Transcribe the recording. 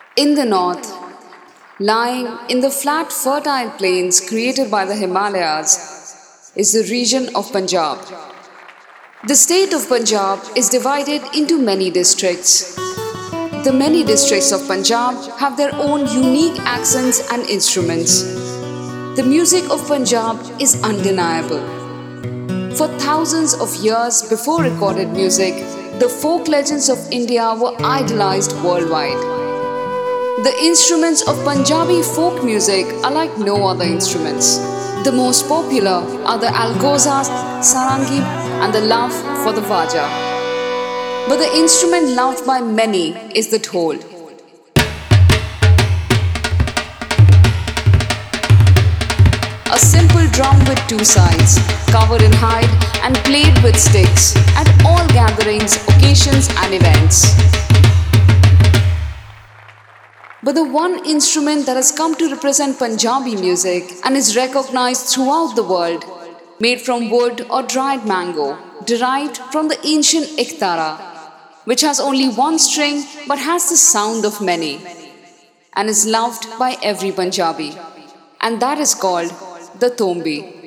In the north, lying in the flat, fertile plains created by the Himalayas, is the region of Punjab. The state of Punjab is divided into many districts. The many districts of Punjab have their own unique accents and instruments. The music of Punjab is undeniable. For thousands of years before recorded music, the folk legends of India were idolized worldwide. The instruments of Punjabi folk music are like no other instruments. The most popular are the algozas, sarangi, and the love for the vaja. But the instrument loved by many is the dhol. A simple drum with two sides, covered in hide and played with sticks at all gatherings, occasions, and events. But the one instrument that has come to represent Punjabi music and is recognized throughout the world, made from wood or dried mango, derived from the ancient Iktara, which has only one string but has the sound of many, and is loved by every Punjabi, and that is called the Tombi.